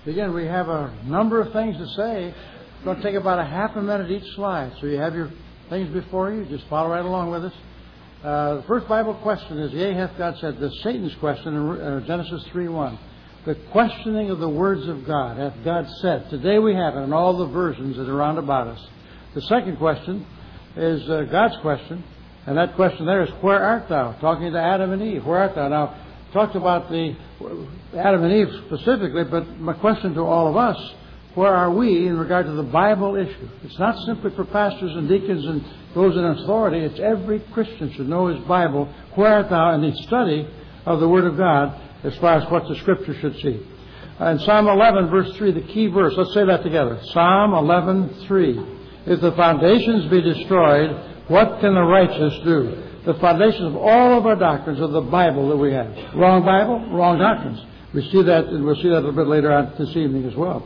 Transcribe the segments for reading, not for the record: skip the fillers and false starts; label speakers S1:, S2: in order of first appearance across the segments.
S1: Again, we have a number of things to say. It's going to take about a half a minute each slide. So you have your things before you. Just follow right along with us. The first Bible question is, yea, hath God said? The Satan's question in Genesis 3:1. The questioning of the words of God. Hath God said? Today we have it in all the versions that are round about us. The second question is God's question. And that question there is, where art thou? Talking to Adam and Eve. Where art thou? Now, talked about the Adam and Eve specifically, but my question to all of us, where are we in regard to the Bible issue? It's not simply for pastors and deacons and those in authority. It's every Christian should know his Bible. Where art thou in the study of the Word of God as far as what the Scripture should see? In Psalm 11, verse 3, the key verse. Let's say that together. Psalm 11:3. If the foundations be destroyed, what can the righteous do? The foundation of all of our doctrines are the Bible that we have. Wrong Bible, wrong doctrines. We see that, and we'll see that a little bit later on this evening as well.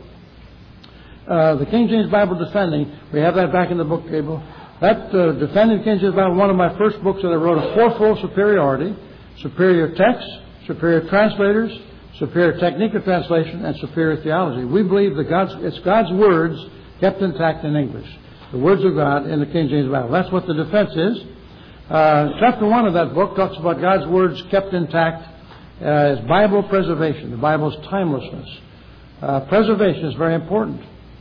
S1: The King James Bible Defending, we have that back in the book table. That Defending King James Bible, one of my first books that I wrote, a fourfold superiority: superior text, superior translators, superior technique of translation, and superior theology. We believe that it's God's words kept intact in English. The words of God in the King James Bible. That's what the defense is. Chapter 1 of that book talks about God's words kept intact as Bible preservation, the Bible's timelessness. Preservation is very important.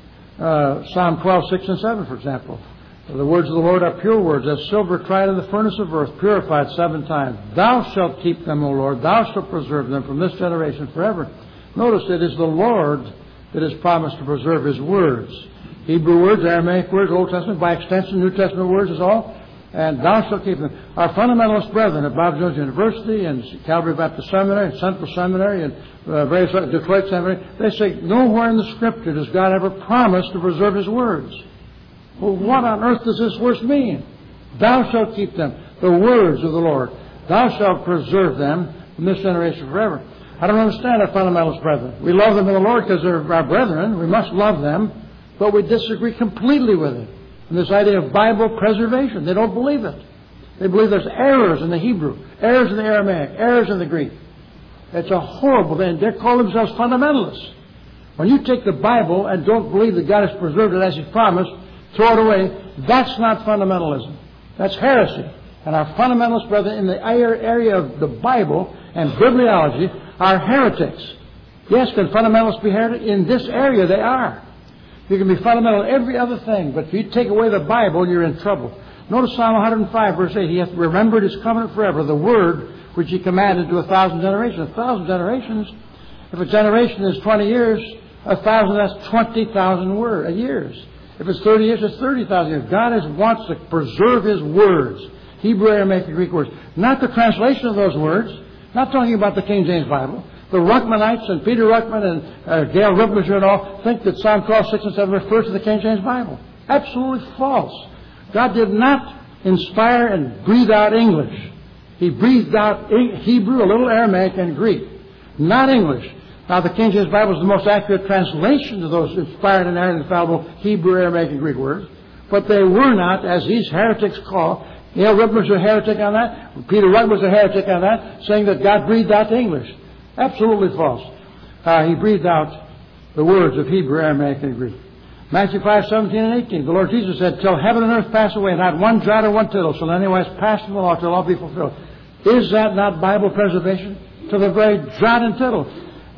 S1: Psalm 12:6 and 7, for example. The words of the Lord are pure words, as silver tried in the furnace of earth, purified 7 times. Thou shalt keep them, O Lord. Thou shalt preserve them from this generation forever. Notice it is the Lord that has promised to preserve His words. Hebrew words, Aramaic words, Old Testament, by extension, New Testament words is all. And thou shalt keep them. Our fundamentalist brethren at Bob Jones University and Calvary Baptist Seminary and Central Seminary and various Detroit Seminary, they say nowhere in the Scripture does God ever promise to preserve His words. Well, what on earth does this verse mean? Thou shalt keep them, the words of the Lord. Thou shalt preserve them from this generation forever. I don't understand our fundamentalist brethren. We love them in the Lord because they're our brethren. We must love them. But we disagree completely with it. And this idea of Bible preservation, they don't believe it. They believe there's errors in the Hebrew, errors in the Aramaic, errors in the Greek. It's a horrible thing. They call themselves fundamentalists. When you take the Bible and don't believe that God has preserved it as He promised, throw it away, that's not fundamentalism. That's heresy. And our fundamentalist brethren in the area of the Bible and bibliology are heretics. Yes, can fundamentalists be heretics? In this area they are. You can be fundamental in every other thing, but if you take away the Bible, you're in trouble. Notice Psalm 105, verse 8. He hath remembered His covenant forever, the word which He commanded to 1,000 generations. 1,000 generations? If a generation is 20 years, 1,000, that's 20,000 years. If it's 30 years, it's 30,000 years. God wants to preserve His words. Hebrew, Aramaic, and Greek words. Not the translation of those words. Not talking about the King James Bible. The Ruckmanites and Peter Ruckman and Gail Riblisher and all think that Psalm 12:6 and 7 refers to the King James Bible. Absolutely false. God did not inspire and breathe out English. He breathed out Hebrew, a little Aramaic, and Greek. Not English. Now, the King James Bible is the most accurate translation of those inspired and infallible Hebrew, Aramaic, and Greek words. But they were not, as these heretics call. Gail Riblisher was a heretic on that. Peter Ruckman was a heretic on that, saying that God breathed out English. Absolutely false. He breathed out the words of Hebrew, Aramaic, and Greek. Matthew 5:17 and 18. The Lord Jesus said, till heaven and earth pass away, not one jot or one tittle shall anywise pass from the law till all be fulfilled. Is that not Bible preservation? To the very jot and tittle.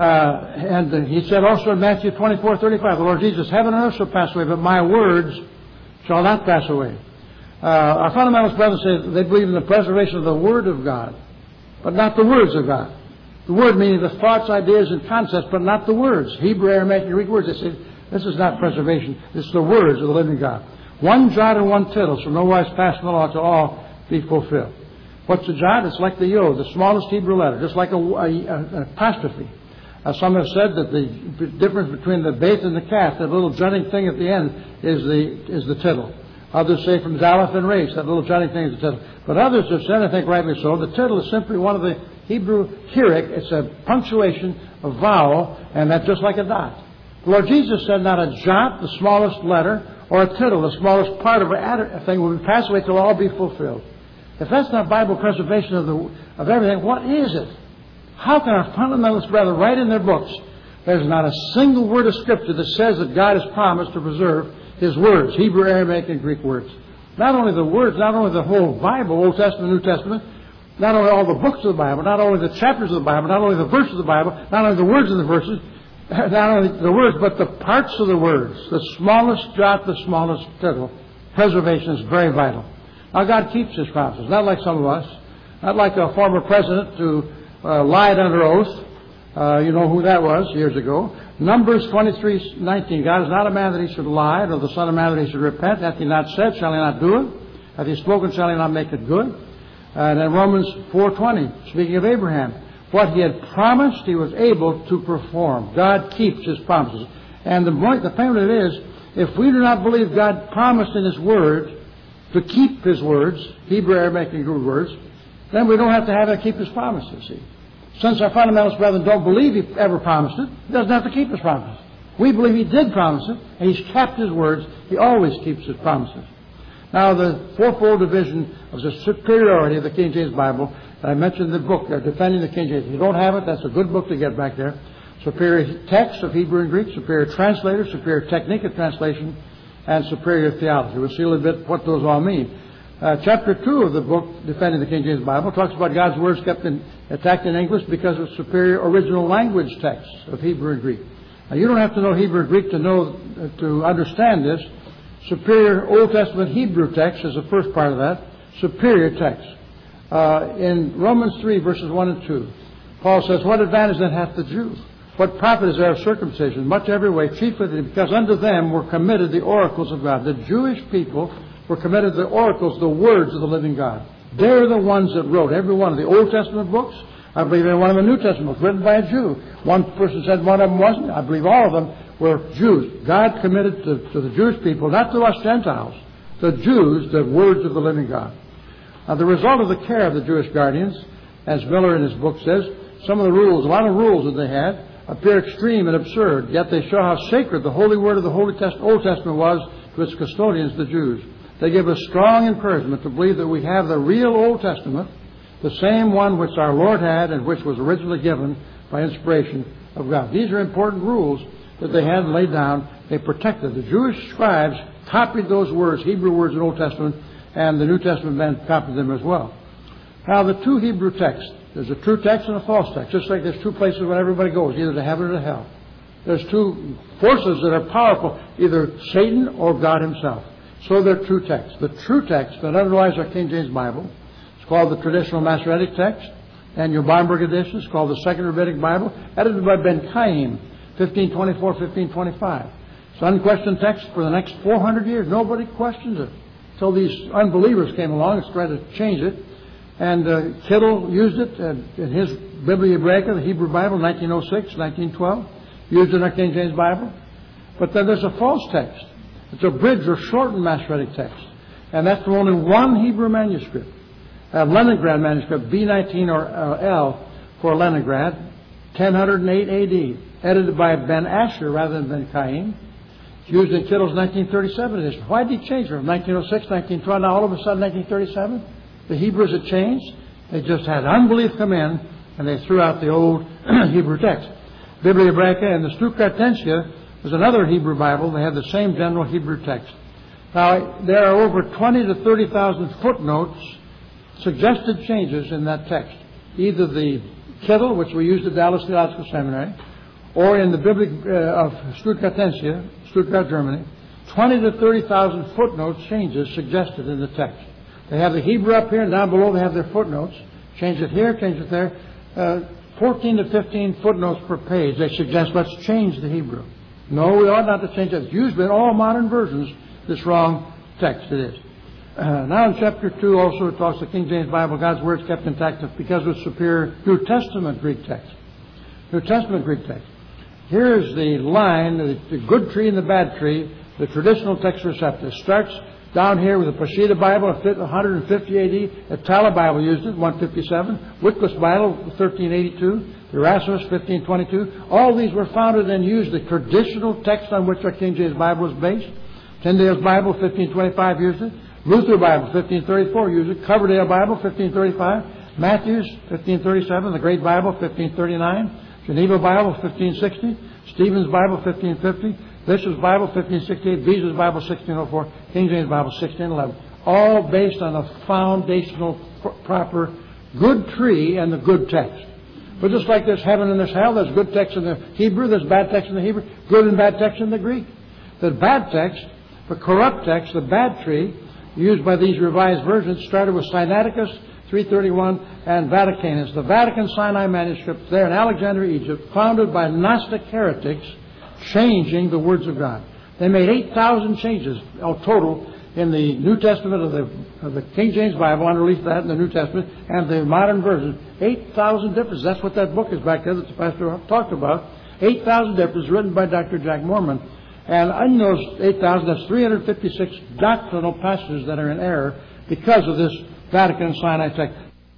S1: And He said also in Matthew 24:35, the Lord Jesus, heaven and earth shall pass away, but my words shall not pass away. Our fundamentalist brothers say they believe in the preservation of the Word of God, but not the words of God. The Word meaning the thoughts, ideas, and concepts, but not the words. Hebrew, Aramaic, and Greek words. They say, this is not preservation. It's the words of the living God. One jot and one tittle shall no wise pass from the law till all be fulfilled. What's a jot? It's like the yod, the smallest Hebrew letter, just like an apostrophe. Some have said that the difference between the beth and the kaf, that little jutting thing at the end, is the tittle. Others say from Zaleph and Resh, that little jutting thing is the tittle. But others have said, I think rightly so, the tittle is simply one of the Hebrew hirik. It's a punctuation, a vowel, and that's just like a dot. The Lord Jesus said not a jot, the smallest letter, or a tittle, the smallest part of a thing, will pass away till all be fulfilled. If that's not Bible preservation of everything, what is it? How can our fundamentalists brethren write in their books There's not a single word of Scripture that says that God has promised to preserve His words, Hebrew, Aramaic, and Greek words. Not only the words, not only the whole Bible, Old Testament, New Testament, not only all the books of the Bible, not only the chapters of the Bible, not only the verses of the Bible, not only the words of the verses, not only the words, but the parts of the words, the smallest jot, the smallest tittle. Preservation is very vital. Now, God keeps His promises, not like some of us, not like a former president who lied under oath. You know who that was years ago. Numbers 23:19. God is not a man that He should lie, nor the Son of Man that He should repent. Hath He not said, shall He not do it? Hath He spoken, shall He not make it good? And then Romans 4:20, speaking of Abraham, what he had promised, he was able to perform. God keeps His promises. And the point of it is, if we do not believe God promised in His Word to keep His words, Hebrew, Aramaic, and Greek words, then we don't have to have Him keep His promises, see. Since our fundamentalist brethren don't believe He ever promised it, He doesn't have to keep His promises. We believe He did promise it, and He's kept His words. He always keeps His promises. Now, the fourfold division of the superiority of the King James Bible, I mentioned the book, Defending the King James. If you don't have it, that's a good book to get back there. Superior text of Hebrew and Greek, superior translator, superior technique of translation, and superior theology. We'll see a little bit what those all mean. Chapter 2 of the book, Defending the King James Bible, talks about God's words attacked in English because of superior original language texts of Hebrew and Greek. Now, you don't have to know Hebrew and Greek to understand this. Superior Old Testament Hebrew text is the first part of that. Superior text. In Romans 3, verses 1 and 2, Paul says, what advantage then hath the Jew? What profit is there of circumcision? Much every way, chiefly because unto them were committed the oracles of God. The Jewish people were committed the oracles, the words of the living God. They're the ones that wrote every one of the Old Testament books. I believe every one of the New Testament books written by a Jew. One person said one of them wasn't. I believe all of them were Jews. God committed to the Jewish people, not to us Gentiles, the Jews, the words of the living God. Now, the result of the care of the Jewish guardians, as Miller in his book says, some of the rules, a lot of rules that they had, appear extreme and absurd, yet they show how sacred the holy word of the Old Testament was to its custodians, the Jews. They give us strong encouragement to believe that we have the real Old Testament, the same one which our Lord had and which was originally given by inspiration of God. These are important rules that they had laid down. They protected. The Jewish scribes copied those words, Hebrew words in the Old Testament, and the New Testament men copied them as well. Now, the two Hebrew texts, there's a true text and a false text, just like there's two places where everybody goes, either to heaven or to hell. There's two forces that are powerful, either Satan or God Himself. So they're true texts. The true text that underlies our King James Bible is called the traditional Masoretic text, and your Barnberg edition is called the Second Rabbinic Bible, edited by Ben Chaim, 1524-1525. It's an unquestioned text for the next 400 years. Nobody questions it. Until these unbelievers came along and tried to change it. And Kittle used it in his Biblia Hebraica, the Hebrew Bible, 1906, 1912. Used it in our King James Bible. But then there's a false text. It's a bridged or shortened Masoretic text. And that's from only one Hebrew manuscript. A Leningrad manuscript, B19 or L for Leningrad, 1008 AD. Edited by Ben Asher rather than Ben Chaim. It's used in Kittle's 1937 edition. Why did he change it from 1906, 1912? Now all of a sudden 1937? The Hebrews had changed. They just had unbelief come in, and they threw out the old Hebrew text. Biblia Hebraica and the Stucratensia was another Hebrew Bible. They had the same general Hebrew text. Now, there are over 20 to 30,000 footnotes, suggested changes in that text. Either the Kittle, which we used at Dallas Theological Seminary, or in the Biblia of Stuttgartensia, Stuttgart, Germany, 20 to 30,000 footnotes changes suggested in the text. They have the Hebrew up here, and down below they have their footnotes. Change it here, change it there. 14 to 15 footnotes per page. They suggest, let's change the Hebrew. No, we ought not to change it. It's used in all modern versions, this wrong text it is. Now in chapter 2 also it talks the King James Bible, God's Word is kept intact because of superior New Testament Greek text. New Testament Greek text. Here's the line, the good tree and the bad tree, the traditional text receptus. Starts down here with the Peshitta Bible, 150 AD. The Tala Bible used it, 157. Wycliffe's Bible, 1382. Erasmus, 1522. All these were founded and used the traditional text on which our King James Bible is based. Tyndale's Bible, 1525, used it. Luther Bible, 1534, used it. Coverdale Bible, 1535. Matthews, 1537. The Great Bible, 1539. Geneva Bible, 1560. Stephen's Bible, 1550. Bishop's Bible, 1568. Beza's Bible, 1604. King James Bible, 1611. All based on a foundational, proper, good tree and the good text. But just like there's heaven and there's hell, there's good text in the Hebrew, there's bad text in the Hebrew, good and bad text in the Greek. The bad text, the corrupt text, the bad tree, used by these revised versions, started with Sinaiticus, 331, and Vaticanus. The Vatican Sinai manuscript there in Alexandria, Egypt, founded by Gnostic heretics, changing the words of God. They made 8,000 changes total in the New Testament of the King James Bible, underneath that in the New Testament, and the modern version. 8,000 differences. That's what that book is back there that the pastor talked about. 8,000 differences written by Dr. Jack Mormon. And in those 8,000, that's 356 doctrinal passages that are in error because of this Vatican Sinai text.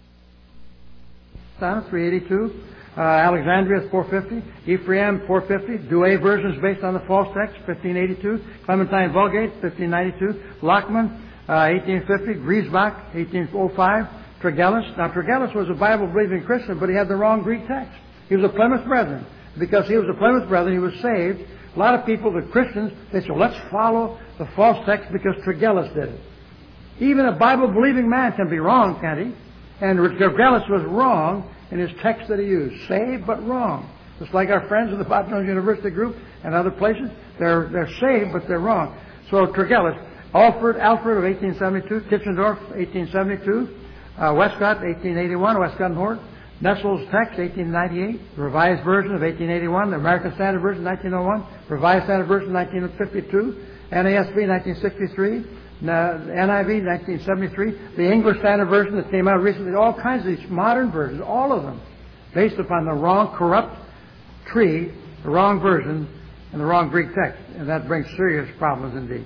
S1: 382. Alexandria, 450. Ephraim, 450. Douay versions based on the false text, 1582. Clementine Vulgate, 1592. Lockman, 1850. Griesbach, 1805. Tregelles. Now, Tregelles was a Bible-believing Christian, but he had the wrong Greek text. He was a Plymouth Brethren. Because he was a Plymouth Brethren, he was saved. A lot of people, the Christians, they said, let's follow the false text because Tregelles did it. Even a Bible-believing man can be wrong, can't he? And Tregelles was wrong in his text that he used. Saved, but wrong. Just like our friends of the Bob Jones University group and other places, they're saved, but they're wrong. So Tregelles, Alfred of 1872, Tischendorf, 1872, Westcott, 1881, Westcott and Hort, Nessel's text, 1898, the Revised Version of 1881, the American Standard Version, 1901, Revised Standard Version, 1952, NASB, 1963, NIV, 1973, the English Standard Version that came out recently, all kinds of these modern versions, all of them, based upon the wrong, corrupt tree, the wrong version, and the wrong Greek text. And that brings serious problems indeed.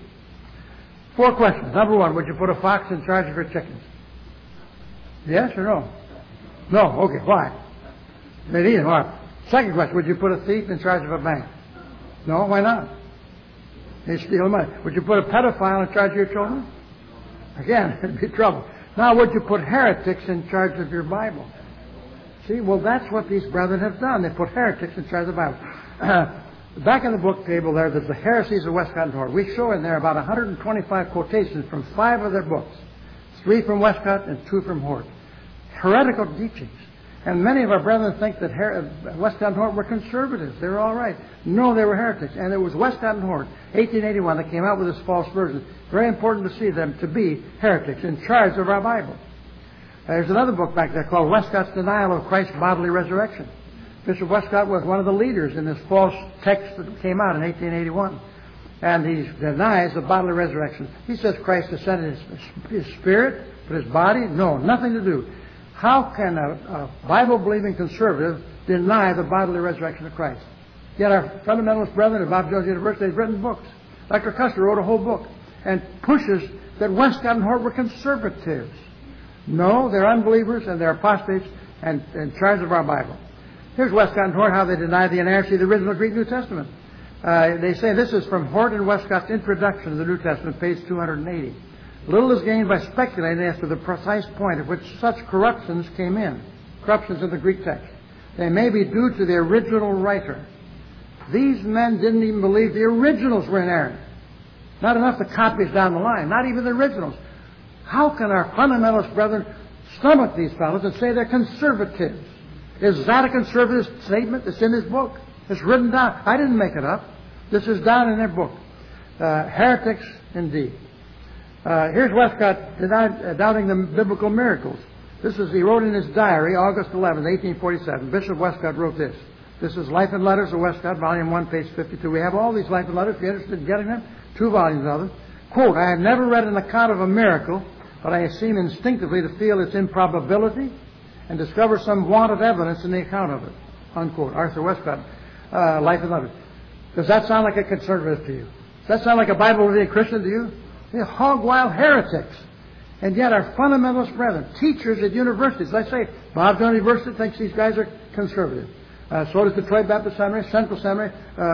S1: 4 questions. Number 1, would you put a fox in charge of your chickens? Yes or no? No. Okay. Why? They need him. All right. Second question, would you put a thief in charge of a bank? No. Why not? They steal money. Would you put a pedophile in charge of your children? Again, it'd be trouble. Now, would you put heretics in charge of your Bible? See, well, that's what these brethren have done. They put heretics in charge of the Bible. Back in the book table there's the heresies of Westcott and Hort. We show in there about 125 quotations from 5 of their books. 3 from Westcott and 2 from Hort. Heretical teachings. And many of our brethren think that Westcott and Hort were conservatives. They were all right. No, they were heretics. And it was Westcott and Hort, 1881, that came out with this false version. Very important to see them to be heretics in charge of our Bible. There's another book back there called Westcott's Denial of Christ's Bodily Resurrection. Bishop Westcott was one of the leaders in this false text that came out in 1881. And he denies the bodily resurrection. He says Christ ascended his spirit, but his body, no, nothing to do. How can a Bible-believing conservative deny the bodily resurrection of Christ? Yet our fundamentalist brethren at Bob Jones University have written books. Dr. Custer wrote a whole book and pushes that Westcott and Hort were conservatives. No, they're unbelievers and they're apostates and in charge of our Bible. Here's Westcott and Hort, how they deny the inerrancy of the original Greek New Testament. They say this is from Hort and Westcott's Introduction to the New Testament, page 280. Little is gained by speculating as to the precise point at which such corruptions came in. Corruptions of the Greek text. They may be due to the original writer. These men didn't even believe the originals were inerrant. Not enough the copies down the line, not even the originals. How can our fundamentalist brethren stomach these fellows and say they're conservatives? Is that a conservative statement that's in this book? It's written down. I didn't make it up. This is down in their book. Heretics indeed. Here's Westcott doubting the biblical miracles. He wrote in his diary, August 11, 1847. Bishop Westcott wrote this. This is Life and Letters of Westcott, Volume 1, page 52. We have all these Life and Letters. If you're interested in getting them, 2 volumes of them. Quote, I have never read an account of a miracle, but I seem instinctively to feel its improbability and discover some want of evidence in the account of it. Unquote. Arthur Westcott, Life and Letters. Does that sound like a conservative to you? Does that sound like a Bible-believing Christian to you? They're hog-wild heretics. And yet our fundamentalist brethren, teachers at universities, I say, Bob Jones University thinks these guys are conservative. So does Detroit Baptist Seminary, Central Seminary,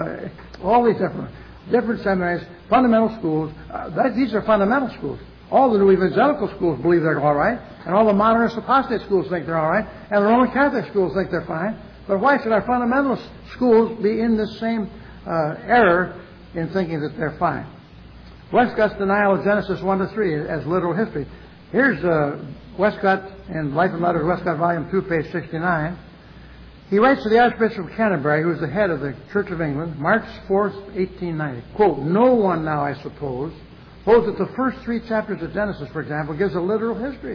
S1: all these different seminaries, fundamental schools. These are fundamental schools. All the new evangelical schools believe they're all right, and all the modernist apostate schools think they're all right, and the Roman Catholic schools think they're fine. But why should our fundamentalist schools be in this same error in thinking that they're fine? Westcott's denial of Genesis 1 to 3 as literal history. Here's Westcott in Life and Letters, Westcott Volume 2, page 69. He writes to the Archbishop of Canterbury, who was the head of the Church of England, March 4th, 1890. Quote, "No one now, I suppose, holds that the first 3 chapters of Genesis, for example, gives a literal history.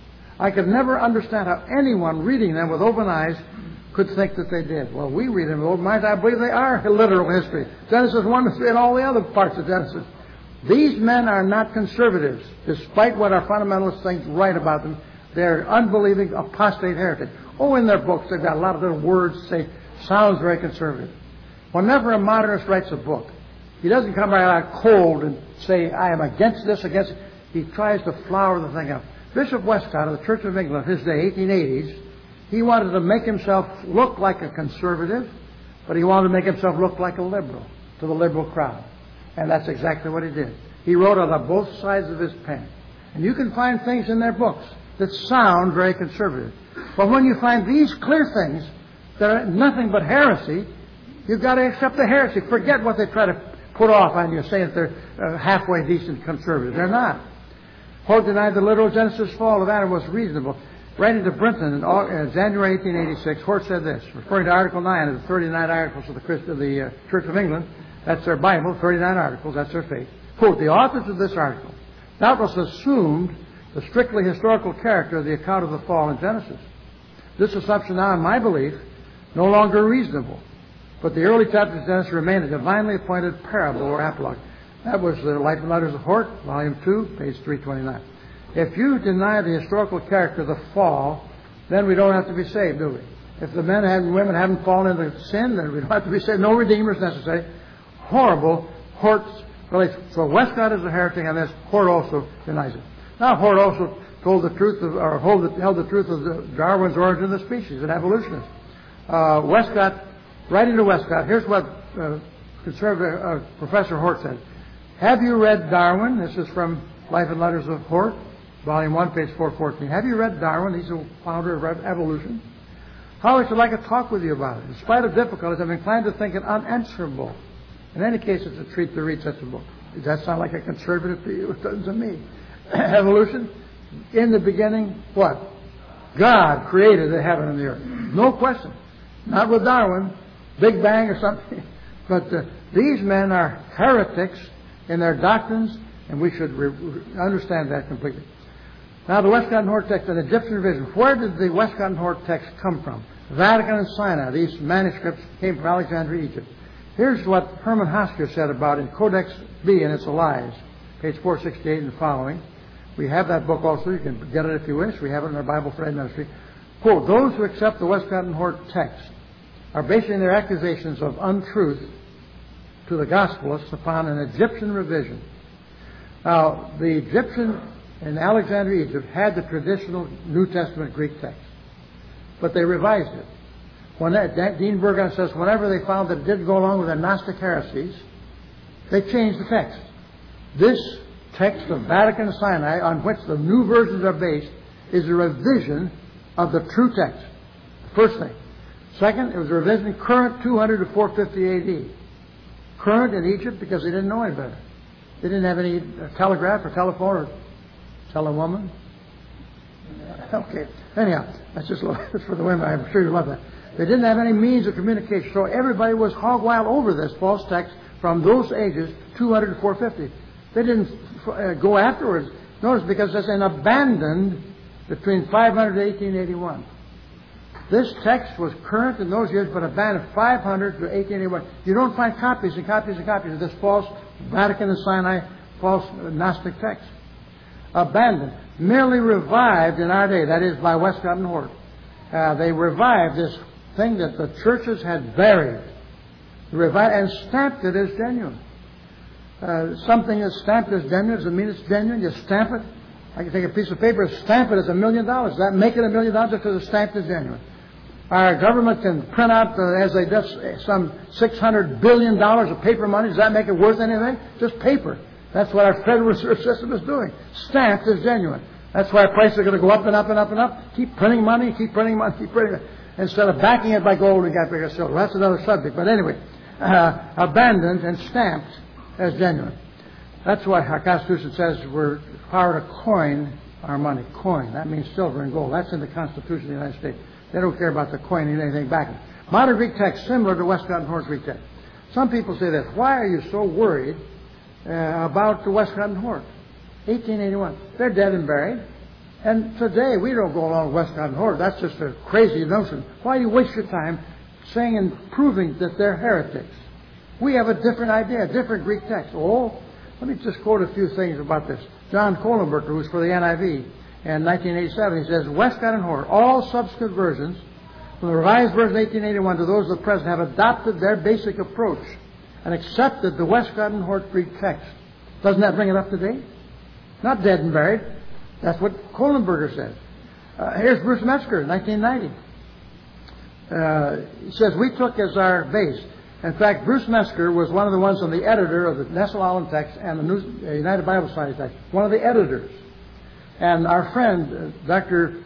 S1: I could never understand how anyone reading them with open eyes could think that they did." Well, we read them with open eyes. I believe they are literal history. Genesis 1 to 3 and all the other parts of Genesis. These men are not conservatives, despite what our fundamentalists think right about them. They're unbelieving, apostate heretics. Oh, in their books, they've got a lot of little words that say, sounds very conservative. Whenever a modernist writes a book, he doesn't come right out cold and say, I am against this, against it. He tries to flower the thing up. Bishop Westcott of the Church of England, his day, 1880s, he wanted to make himself look like a conservative, but he wanted to make himself look like a liberal to the liberal crowd. And that's exactly what he did. He wrote out of both sides of his pen. And you can find things in their books that sound very conservative. But when you find these clear things that are nothing but heresy, you've got to accept the heresy. Forget what they try to put off on you, saying that they're halfway decent conservatives. They're not. Hort denied the literal Genesis fall of Adam was reasonable. Writing to Brinton in January 1886, Hort said this, referring to Article 9 of the 39 Articles of the Church of England. That's their Bible, 39 articles, that's their faith. Quote, "The authors of this article doubtless assumed the strictly historical character of the account of the fall in Genesis. This assumption now, in my belief, no longer reasonable, but the early chapters of Genesis remain a divinely appointed parable or apologue." That was the Life and Letters of Hort, Volume 2, page 329. If you deny the historical character of the fall, then we don't have to be saved, do we? If the men and women haven't fallen into sin, then we don't have to be saved. No redeemer is necessary. Horrible. Hort's really, so Westcott is a heretic on this. Hort also denies it. Now, Hort also told the truth of, or held the truth of Darwin's origin of the species, an evolutionist. Westcott, writing to Westcott, here's what conservative Professor Hort said. "Have you read Darwin?" This is from Life and Letters of Hort, Volume 1, page 414. "Have you read Darwin? He's the founder of evolution. How I should like to talk with you about it. In spite of difficulties, I'm inclined to think it unanswerable. In any case, it's a treat to read such a book." Does that sound like a conservative to you? It doesn't to me. Evolution, in the beginning, what? God created the heaven and the earth. No question. Not with Darwin, Big Bang or something. But these men are heretics in their doctrines, and we should understand that completely. Now, the Westcott and Hort text, an Egyptian revision. Where did the Westcott and Hort text come from? Vatican and Sinai. These manuscripts came from Alexandria, Egypt. Here's what Herman Hosker said about in Codex B and its Allies, page 468 and following. We have that book also. You can get it if you wish. We have it in our Bible for Aid Ministry. Quote, "Those who accept the Westcott and Hort text are basing their accusations of untruth to the Gospelists upon an Egyptian revision." Now, the Egyptian in Alexandria, Egypt, had the traditional New Testament Greek text, but they revised it. When Dean Burgon says whenever they found that it didn't go along with their Gnostic heresies, they changed the text. This text of Vatican and Sinai, on which the new versions are based, is a revision of the true text. First thing. Second, it was a revision current 200 to 450 A.D. Current in Egypt because they didn't know any better. They didn't have any telegraph or telephone or telewoman. Okay. Anyhow, that's just for the women. I'm sure you love that. They didn't have any means of communication, so everybody was hog wild over this false text from those ages, 200 to 450. They didn't go afterwards. Notice, because it's an abandoned between 500 and 1881. This text was current in those years, but abandoned 500 to 1881. You don't find copies and copies and copies of this false Vatican and Sinai false Gnostic text. Abandoned. Merely revived in our day, that is by Westcott and Hort. They revived this thing that the churches had buried. Revived and stamped it as genuine. Something that's stamped as genuine doesn't mean it's genuine. You stamp it. I can take a piece of paper and stamp it as $1 million. Does that make it $1 million just because it's stamped as genuine? Our government can print out, as they do, some $600 billion of paper money. Does that make it worth anything? Just paper. That's what our Federal Reserve System is doing. Stamped as genuine. That's why prices are going to go up and up and up and up. Keep printing money, keep printing money, keep printing money. Instead of backing it by gold, we got bigger silver. That's another subject. But anyway, abandoned and stamped as genuine. That's why our Constitution says we're power to coin our money. Coin. That means silver and gold. That's in the Constitution of the United States. They don't care about the coining anything back. Modern Greek text similar to Westcott and Hort Greek text. Some people say this. Why are you so worried about the Westcott and Hort? 1881. They're dead and buried. And today we don't go along with Westcott and Hort. That's just a crazy notion. Why do you waste your time saying and proving that they're heretics? We have a different idea, a different Greek text. Oh, let me just quote a few things about this. John Kohlenberger, who's for the NIV, in 1987, he says, Westcott and Hort, all subsequent versions, from the Revised Version 1881 to those of the present, have adopted their basic approach and accepted the Westcott and Hort Greek text. Doesn't that bring it up to date? Not dead and buried. That's what Kohlenberger says. Here's Bruce Metzger, 1990. He says, we took as our base. In fact, Bruce Metzger was one of the ones on the editor of the Nestle-Aland text and the United Bible Society text. One of the editors. And our friend, Dr.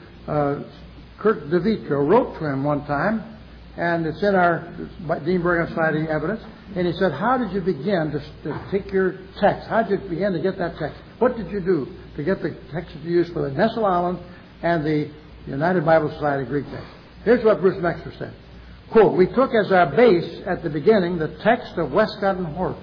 S1: Kurt DeVito, wrote to him one time, and it's in our Dean Bergen Society evidence, and he said, how did you begin to take your text? How did you begin to get that text? What did you do to get the text that you used for the Nestle-Aland and the United Bible Society Greek text? Here's what Bruce Metzger said. Quote, we took as our base at the beginning the text of Westcott and Hort,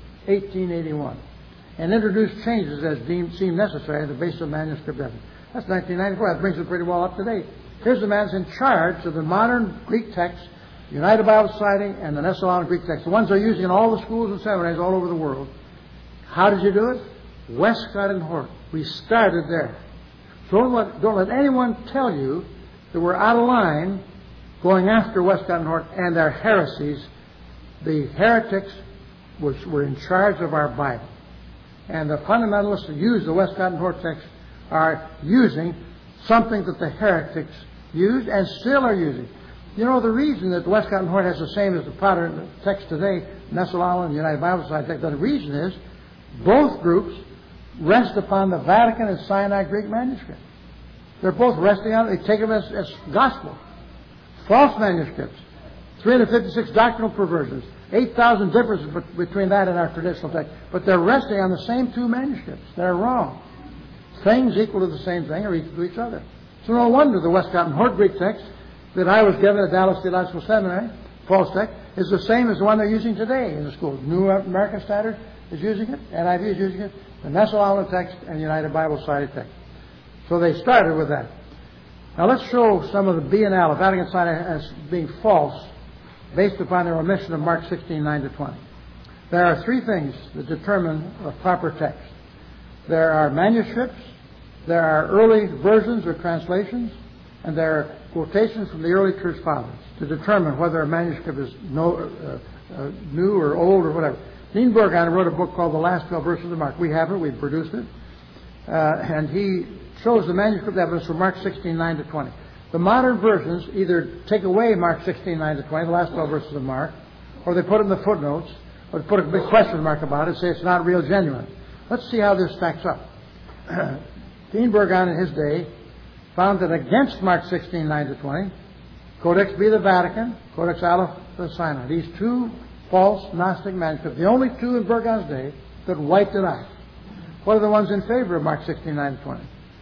S1: 1881, and introduced changes as seemed necessary on the basis of manuscript evidence. That's 1994. That brings it pretty well up to date. Here's the man who's in charge of the modern Greek text, United Bible Society and the Nestle-Aland Greek text, the ones they're using in all the schools and seminaries all over the world. How did you do it? Westcott and Hort. We started there. Don't let anyone tell you that we're out of line going after Westcott and Hort and their heresies. The heretics were in charge of our Bible. And the fundamentalists who use the Westcott and Hort text are using something that the heretics used and still are using. You know, the reason that the Westcott and Hort has the same as the Protestant text today, Nestle-Aland and United Bible Society text, the reason is both groups rest upon the Vatican and Sinai Greek manuscript. They're both resting on it. They take them as gospel. False manuscripts, 356 doctrinal perversions, 8,000 differences between that and our traditional text. But they're resting on the same two manuscripts. They're wrong. Things equal to the same thing are equal to each other. So no wonder the Westcott and Hort Greek text that I was given at Dallas Theological Seminary, false text, is the same as the one they're using today in the schools. New American Standard is using it, NIV is using it, the Nestle-Aland text and United Bible Society text. So they started with that. Now let's show some of the B&L of Vatican Sinai as being false based upon their omission of Mark 16:9-20. There are three things that determine a proper text. There are manuscripts, there are early versions or translations, and there are quotations from the early church fathers to determine whether a manuscript is new or old or whatever. Dean Bergen wrote a book called The Last 12 Verses of Mark. We have it, we've produced it. And he shows the manuscript evidence for Mark 16:9-20. The modern versions either take away Mark 16:9-20, the last 12 verses of Mark, or they put it in the footnotes, or put a big question mark about it, say it's not real genuine. Let's see how this stacks up. Dean Bergen in his day found that against Mark 16:9-20, Codex B the Vatican, Codex Aleph the Sinai. These two false Gnostic manuscripts, the only two in Bergen's day that wiped it out. What are the ones in favor of Mark 16:9-20?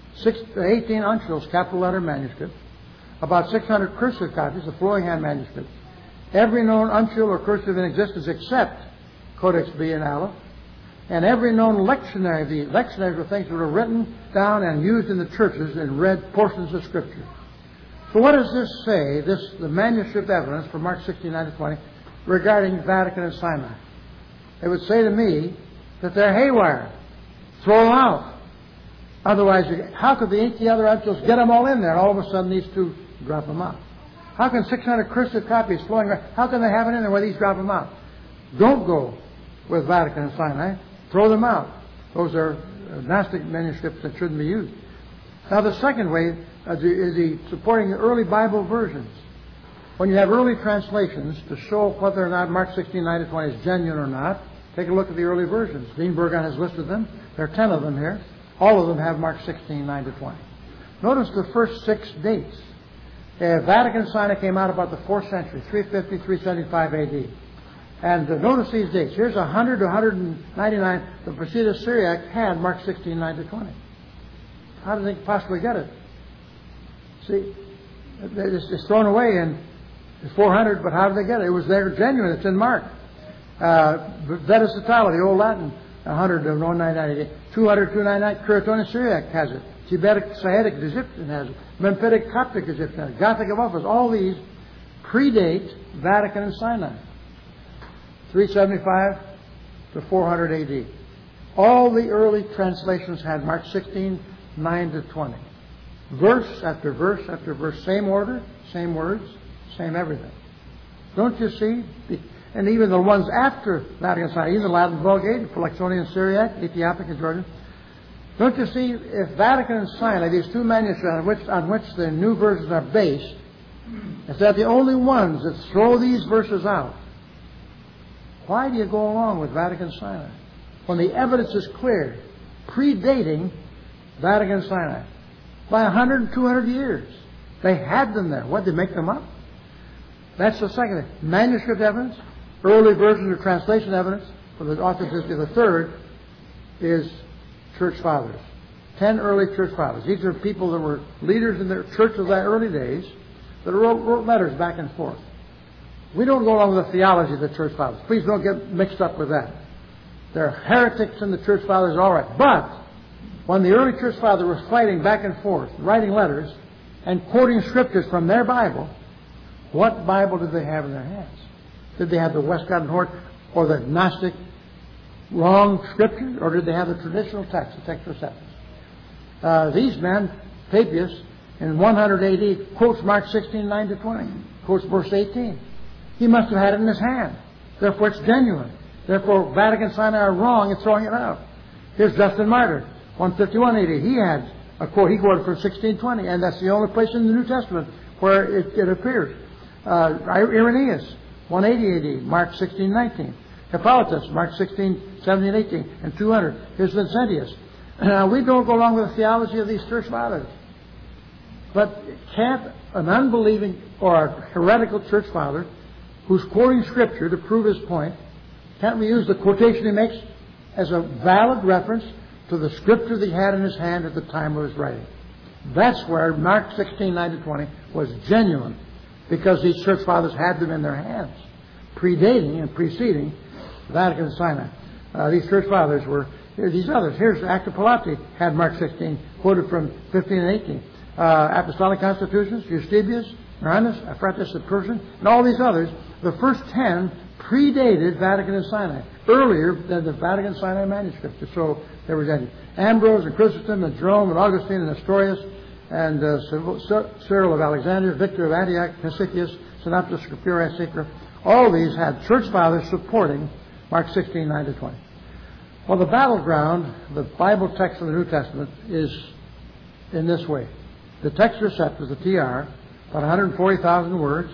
S1: 18 uncials, capital letter manuscripts, about 600 cursive copies, the flowing hand manuscripts, every known uncial or cursive in existence except Codex B and Aleph, and every known lectionary. The lectionaries were things that were written down and used in the churches and read portions of Scripture. So what does this say, the manuscript evidence for Mark 16:9-20, regarding Vatican and Sinai? It would say to me that they're haywire. Throw them out. Otherwise, how could the 80 other uncials get them all in there, and all of a sudden these two drop them out? How can 600 cursive copies flowing around, how can they have it in there where these drop them out? Don't go with Vatican and Sinai. Throw them out. Those are Gnostic manuscripts that shouldn't be used. Now, the second way is he supporting the early Bible versions. When you have early translations to show whether or not Mark 16:9-20 is genuine or not, take a look at the early versions. Dean Bergen has listed them. There are 10 of them here. All of them have Mark 16:9-20. Notice the first 6 dates. Vatican Sinai came out about the 4th century, 350, 375 A.D. And notice these dates. Here's 100 to 199. The Procedure Syriac had Mark 16, 9 to 20. How did they possibly get it? See, it's thrown away in 400, but how did they get it? It was there genuine. It's in Mark. Vetus Italia, the Old Latin, 100 to 199. 200, 299. Curatonian Syriac has it. Tibetic Sahidic Egyptian has it. Memphitic Coptic Egyptian has it. Gothic of Ephesus. All these predate Vatican and Sinai. 375 to 400 A.D. All the early translations had Mark 16, 9 to 20. Verse after verse after verse. Same order, same words, same everything. Don't you see? And even the ones after Vatican Sinai, even the Latin Vulgate, Philoxonian Syriac, Ethiopic and Georgian. Don't you see, if Vatican and Sinai, these two manuscripts on which the new versions are based, if they're the only ones that throw these verses out, why do you go along with Vatican Sinai when the evidence is clear, predating Vatican Sinai by 100 and 200 years? They had them there. What, did they make them up? That's the second thing. Manuscript evidence, early versions or translation evidence for the authenticity. The third is church fathers. 10 early church fathers. These are people that were leaders in their church of that early days that wrote letters back and forth. We don't go along with the theology of the church fathers. Please don't get mixed up with that. There are heretics in the church fathers, all right. But when the early church fathers were fighting back and forth, writing letters and quoting scriptures from their Bible, what Bible did they have in their hands? Did they have the Westcott and Hort or the Gnostic wrong scripture, or did they have the traditional text, the Textus Receptus? These men, Papias, in 100 A.D., quotes Mark 16, 9 to 20, quotes verse 18. He must have had it in his hand. Therefore, it's genuine. Therefore, Vatican and Sinai are wrong in throwing it out. Here's Justin Martyr, 151 A.D. He had a quote. He quoted from 1620, and that's the only place in the New Testament where it appears. Irenaeus, 180 A.D., Mark 16, 19. Hippolytus, Mark 16, 17, 18, and 200. Here's Vincentius. We don't go along with the theology of these church fathers. But can't an unbelieving or a heretical church father who's quoting Scripture to prove his point, can't we use the quotation he makes as a valid reference to the Scripture that he had in his hand at the time of his writing? That's where Mark 16, 9 to 20 was genuine, because these church fathers had them in their hands, predating and preceding Vatican and Sinai. These church fathers were, these others. Here's Acta Polati had Mark 16, quoted from 15 and 18. Apostolic Constitutions, Eusebius, Marinus, Ephratius the Persian, and all these others. The first 10 predated Vatican and Sinai, earlier than the Vatican Sinai manuscript. So there was Ambrose and Chrysostom and Jerome and Augustine and Nestorius and Cyril of Alexandria, Victor of Antioch, Hesychius, Synoptus Scripturae Secra. All these had church fathers supporting Mark 16, 9 to 20. Well, the battleground, the Bible text of the New Testament, is in this way. The Textus Receptus, the TR, about 140,000 words,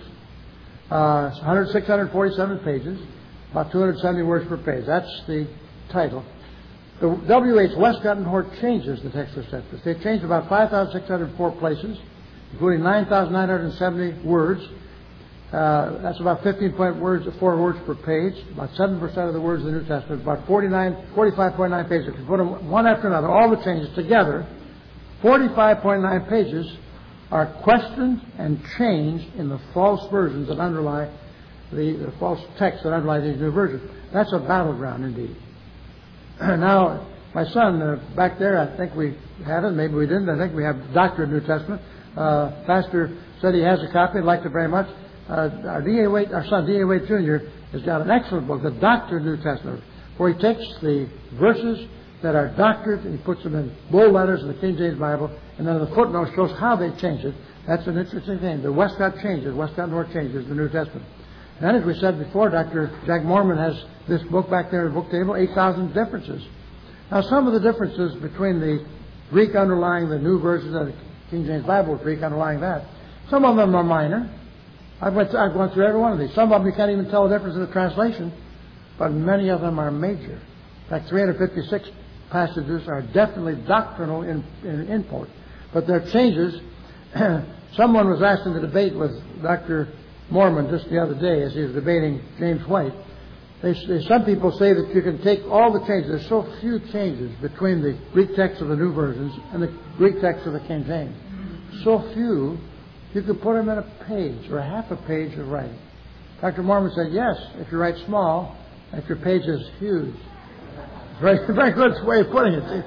S1: 647 pages, about 270 words per page. That's the title. The W.H. Westcott and Hort changes the Textus Receptus. They changed about 5,604 places, including 9,970 words. That's about 15.4 words per page, about 7% of the words of the New Testament, about 45.9 pages. If you put them one after another, all the changes together, 45.9 pages are questioned and changed in the false versions that underlie the false texts that underlie these new versions. That's a battleground indeed. Now, my son, back there, I think we had it, maybe we didn't. I think we have Doctor of New Testament. Pastor said he has a copy. I'd like to very much. Our son, D.A. Wade Jr., has got an excellent book, The Doctor of New Testament, where he takes the verses that are doctored and he puts them in bold letters in the King James Bible, and then the footnote shows how they changed it. That's an interesting thing. The Westcott changes, Westcott and Hort changes the New Testament. And as we said before, Dr. Jack Mormon has this book back there at the book table, 8,000 differences. Now, some of the differences between the Greek underlying the new version of the King James Bible, Greek underlying that, some of them are minor. I've gone through every one of these. Some of them you can't even tell the difference in the translation, but many of them are major. In fact, 356 passages are definitely doctrinal in import, but they're changes Someone was asked in the debate with Dr. Mormon just the other day as he was debating James White. Some people say that you can take all the changes. There's so few changes between the Greek text of the New Versions and the Greek text of the King James. So few, you could put them in a page or half a page of writing. Dr. Mormon said, yes, if you write small, if your page is huge. Very, very good way of putting it.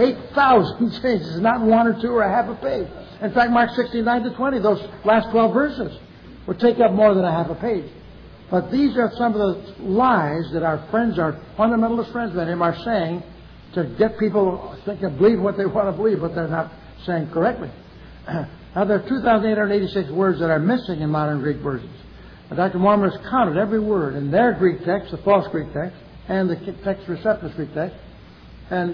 S1: 8,000 changes, not one or two or a half a page. In fact, Mark 16:9-20, those last 12 verses would take up more than a half a page. But these are some of the lies that our friends, our fundamentalist friends in him, are saying to get people to believe what they want to believe, but they're not saying correctly. Now, there are 2,886 words that are missing in modern Greek versions. Dr. Mormon has counted every word in their Greek text, the false Greek text, and the text receptus Greek text, and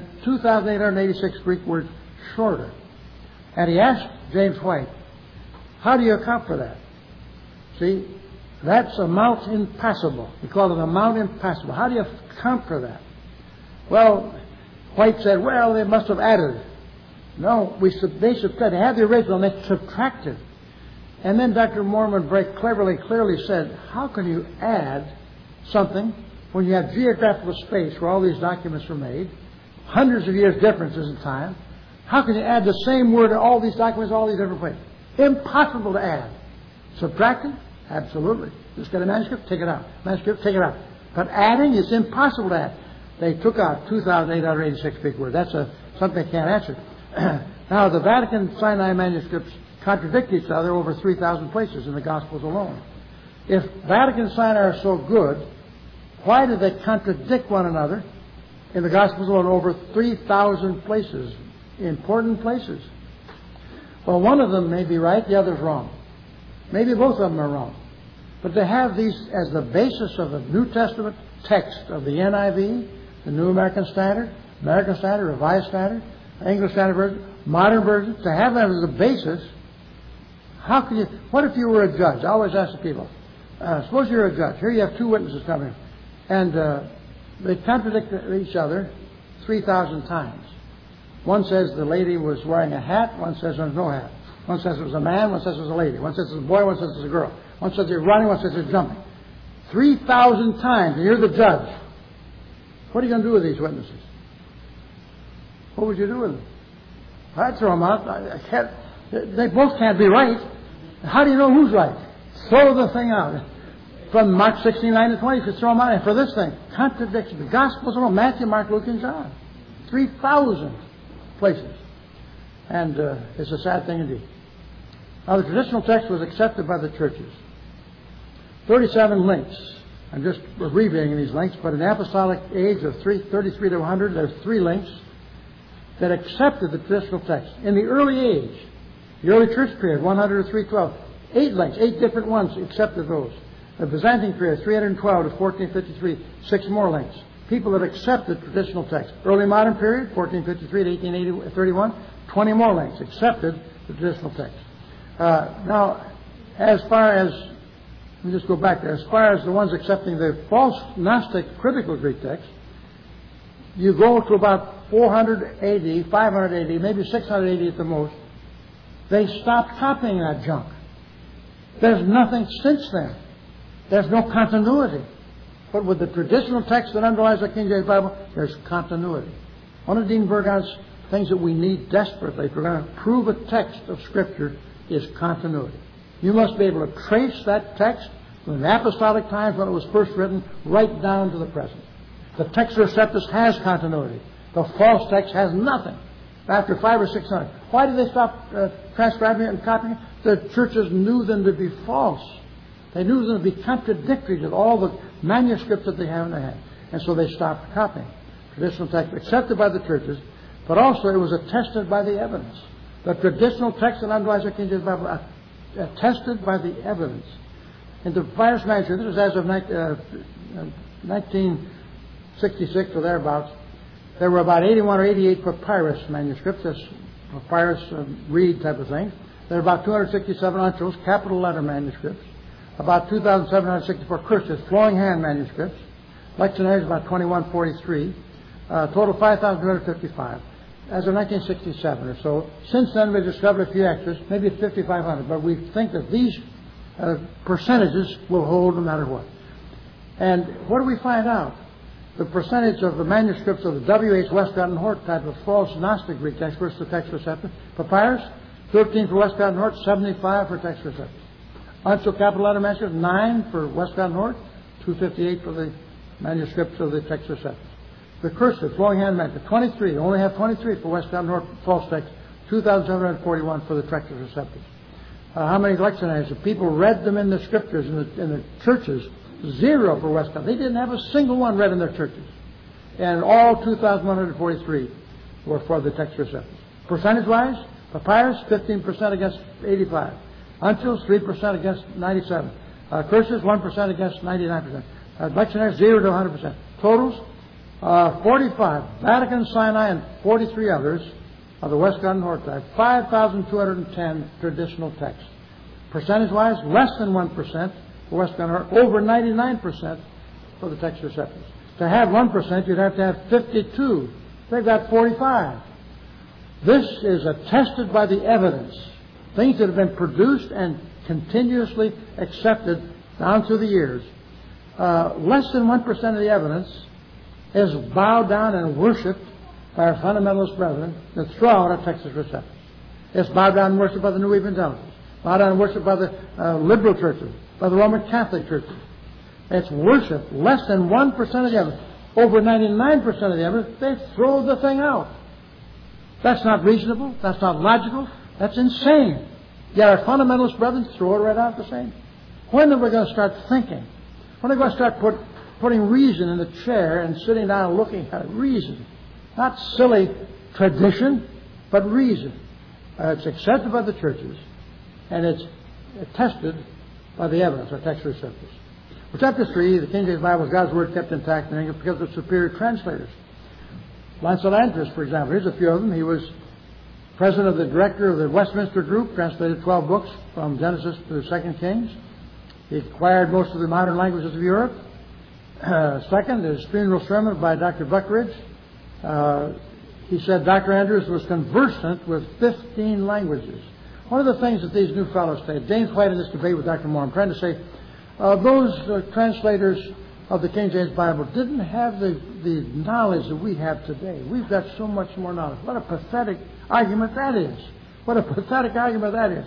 S1: 2,886 Greek words shorter. And he asked James White, how do you account for that? See, that's a mount impassable. He called it a mount impassable. How do you account for that? Well, White said, well, they must have added it. No, they subtracted. They had the original and they subtracted. And then Dr. Mormon very clearly said, how can you add something when you have geographical space where all these documents were made, hundreds of years differences in time? How can you add the same word to all these documents, all these different ways? Impossible to add. Subtracting? Absolutely. Just get a manuscript, take it out. Manuscript, take it out. But adding is impossible to add. They took out 2,886 Greek words. That's something they can't answer. Now, the Vatican Sinai manuscripts contradict each other over 3,000 places in the Gospels alone. If Vatican Sinai are so good, why do they contradict one another in the Gospels alone over 3,000 places, important places? Well, one of them may be right, the other's wrong. Maybe both of them are wrong. But to have these as the basis of the New Testament text of the NIV, the New American Standard, Revised Standard, English Standard Version, Modern Version, to have that as a basis, how can you... What if you were a judge? I always ask the people, suppose you're a judge. Here you have two witnesses coming, and they contradict each other 3,000 times. One says the lady was wearing a hat, one says there was no hat. One says it was a man, one says it was a lady. One says it was a boy, one says it was a girl. One says they're running, one says they're jumping. 3,000 times, and you're the judge. What are you going to do with these witnesses? What would you do with them? I'd throw them out. They both can't be right. How do you know who's right? Throw the thing out. From Mark 16:9-20, you could throw them out. And for this thing, contradiction. The Gospels alone, Matthew, Mark, Luke, and John. 3,000 places. And it's a sad thing indeed. Now, the traditional text was accepted by the churches. 37 links. I'm just abbreviating these links, but in the apostolic age of 33 to 100, there's 3 links that accepted the traditional text. In the early age, the early church period, 100 to 312, 8 links, 8 different ones accepted those. The Byzantine period, 312 to 1453, 6 more links. People that accepted traditional text. Early modern period, 1453 to 1831, 20 more links accepted the traditional text. Now, as far as, let me just go back there, as far as the ones accepting the false Gnostic critical Greek text, you go to about 400 AD, 500 AD, maybe 600 AD at the most, they stopped copying that junk. There's nothing since then. There's no continuity. But with the traditional text that underlies the King James Bible, there's continuity. One of Dean Burgon's things that we need desperately if we're going to prove a text of Scripture is continuity. You must be able to trace that text from the apostolic times when it was first written right down to the present. The text receptus has continuity. The false text has nothing. After 500 or 600. Why did they stop transcribing it and copying it? The churches knew them to be false. They knew them to be contradictory to all the manuscripts that they have in their hand. And so they stopped copying. Traditional text accepted by the churches, but also it was attested by the evidence. The traditional text that underlies the King James Bible attested by the evidence. In the Papyrus manuscript, this was as of 1966 or thereabouts, there were about 81 or 88 papyrus manuscripts, that's papyrus reed type of thing. There were about 267 uncials, capital letter manuscripts, about 2,764 cursives, flowing hand manuscripts, lectionaries about 2143, total 5,255. as of 1967 or so. Since then, we've discovered a few extras, maybe 5,500, but we think that these percentages will hold no matter what. And what do we find out? The percentage of the manuscripts of the W.H. Westcott and Hort type of false Gnostic Greek text versus the Text Receptus. Papyrus, 13 for Westcott and Hort, 75 for Text Receptus. Until capital letter manuscript, 9 for Westcott and Hort, 258 for the manuscripts of the Text Receptus. The cursive, flowing hand manuscript, 23, only have 23 for Westcott and Hort false text, 2,741 for the Text Receptus. How many lectionaries? The people read them in the scriptures, in the churches. 0 for Westcott. They didn't have a single one read in their churches. And all 2,143 were for the Text Receptus. Percentage-wise, Papyrus, 15% against 85. Uncials, 3% against 97. Curses, 1% against 99%. Lectionaries, 0 to 100%. Totals, 45. Vatican, Sinai, and 43 others of the Westcott and Hort type. 5,210 traditional texts. Percentage-wise, less than 1% for Westcott and Hort, over 99% for the Text Receptus. To have 1%, you'd have to have 52. They've got 45. This is attested by the evidence. Things that have been produced and continuously accepted down through the years. Less than 1% of the evidence is bowed down and worshipped by our fundamentalist brethren that throw out a Text Receptus. It's bowed down and worshipped by the New Evangelicals. Bowed down and worshipped by the liberal churches, by the Roman Catholic churches. It's worshipped. Less than 1% of the evidence. Over 99% of the evidence, they throw the thing out. That's not reasonable. That's not logical. That's insane. Yet our fundamentalist brethren throw it right out the same. When are we going to start thinking? When are we going to start putting reason in the chair and sitting down and looking at it? Reason. Not silly tradition, but reason. It's accepted by the churches, and it's attested by the evidence, our Text Receptus. For chapter 3, the King James Bible is God's Word kept intact in English because of superior translators. Lancel Andrus, for example, here's a few of them. He was president of the director of the Westminster Group, translated 12 books from Genesis to 2 Kings. He acquired most of the modern languages of Europe. Second is Funeral Sermon by Dr. Buckridge. He said Dr. Andrews was conversant with 15 languages. One of the things that these new fellows say, James White in this debate with Dr. Moore, I'm trying to say, those translators of the King James Bible didn't have the knowledge that we have today. We've got so much more knowledge. What a pathetic argument that is. What a pathetic argument that is.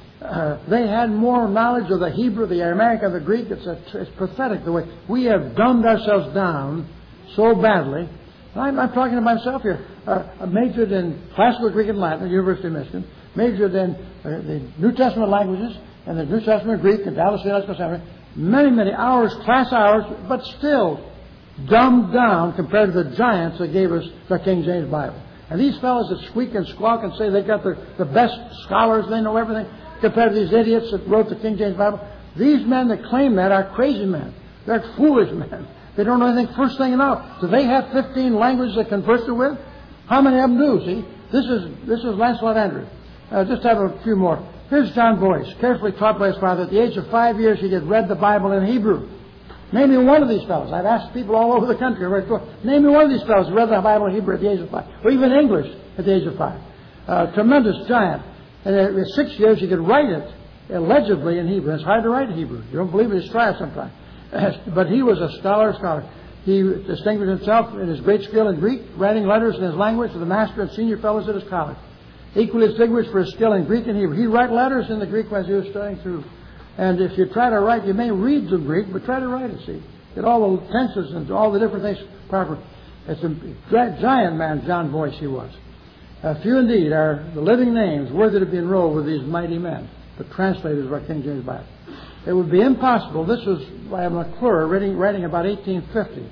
S1: They had more knowledge of the Hebrew, the Aramaic, and the Greek. It's pathetic the way we have dumbed ourselves down so badly. I'm talking to myself here. I majored in classical Greek and Latin at the University of Michigan. Majored in the New Testament languages and the New Testament Greek at Dallas Theological Seminary. Many hours, class hours, but still dumbed down compared to the giants that gave us the King James Bible. And these fellows that squeak and squawk and say they got the best scholars, they know everything, compared to these idiots that wrote the King James Bible, these men that claim that are crazy men. They're foolish men. They don't know anything first thing enough. Do they have 15 languages they converse with? How many of them do? See, this is Lancelot Andrews. Just have a few more. Here's John Boyce, carefully taught by his father. At the age of 5 years, he had read the Bible in Hebrew. Name me one of these fellows. I've asked people all over the country. Name me one of these fellows who read the Bible in Hebrew at the age of 5, or even English at the age of 5. Tremendous giant. And at 6 years, he could write it illegibly in Hebrew. It's hard to write in Hebrew. You don't believe it? Just try it sometime. But he was a scholar. He distinguished himself in his great skill in Greek, writing letters in his language to the master and senior fellows at his college. Equally distinguished for his skill in Greek and Hebrew. He'd write letters in the Greek as he was studying through. And if you try to write, you may read the Greek, but try to write it, see. Get all the tenses and all the different things proper. It's a giant man, John Boyce he was. Few indeed are the living names worthy to be enrolled with these mighty men, the translators of our King James Bible. It would be impossible. This was by McClure writing about 1850.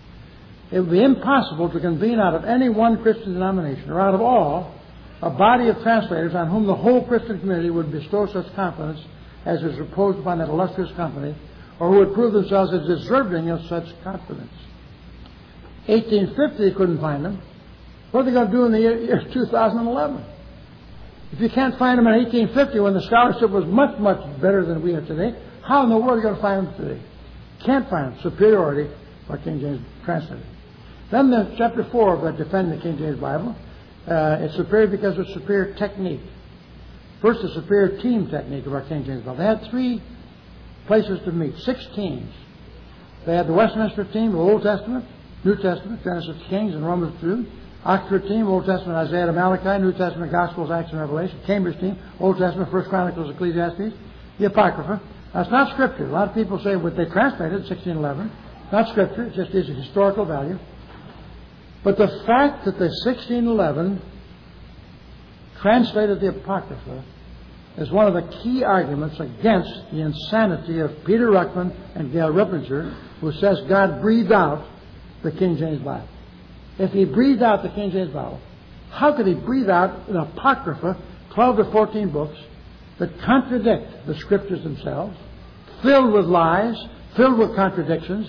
S1: It would be impossible to convene out of any one Christian denomination, or out of all, a body of translators on whom the whole Christian community would bestow such confidence as is reposed upon that illustrious company, or who would prove themselves as deserving of such confidence. 1850, they couldn't find them. What are they going to do in the year 2011? If you can't find them in 1850 when the scholarship was much better than we have today, how in the world are you going to find them today? Can't find them. Superiority by King James translated. Then the chapter 4 of that Defend the King James Bible It's superior because of superior technique. First, the superior team technique of our King James Bible. They had 3 places to meet, 6 teams. They had the Westminster team, the Old Testament, New Testament, Genesis, Kings, and Romans 2. Oxford team, Old Testament, Isaiah to Malachi, New Testament, Gospels, Acts, and Revelation. Cambridge team, Old Testament, 1 Chronicles, Ecclesiastes. The Apocrypha. That's not Scripture. A lot of people say what they translated, 1611. Not Scripture. It just is a historical value. But the fact that the 1611 translated the Apocrypha is one of the key arguments against the insanity of Peter Ruckman and Gail Ripplinger, who says God breathed out the King James Bible. If He breathed out the King James Bible, how could He breathe out an Apocrypha, 12 to 14 books, that contradict the Scriptures themselves, filled with lies, filled with contradictions?